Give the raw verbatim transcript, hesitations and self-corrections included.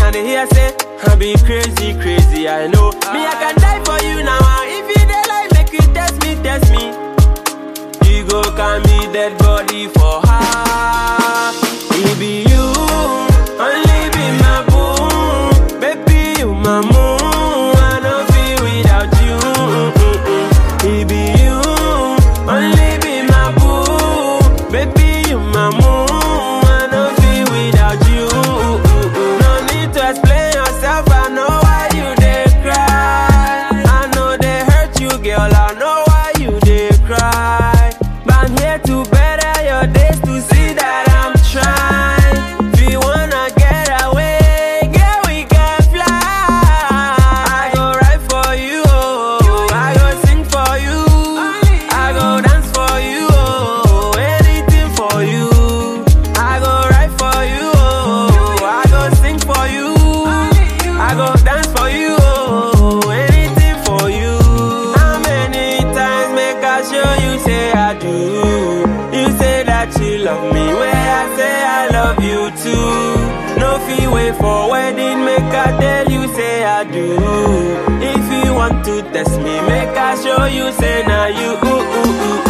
I dey hear say I be crazy, crazy, I know. Me, I can die for you now. If you dey like, make you test me, test me. You go carry me dead body for her. It be you, only be my boo. Baby, you my moon. I don't feel without you. It be you, only be my boo. Baby, you my moon. I don't feel without you. No need to explain yourself. I know why you dey cry. I know they hurt you, girl. I know why you dey cry. But I'm here to better your days, to see that I'm trying. If you wanna get away, girl, we can fly. I go ride for you, oh. I go sing for you. I go dance for you, oh. Anything for you. I go ride for you, oh. I go sing for you. I go dance for you, oh. Anything for you. How many times make I show you say I do? You say that you love me, where I say I love you too. No fee wait for wedding, make I tell you say I do. If you want to test me, make I show you say now you ooh ooh ooh.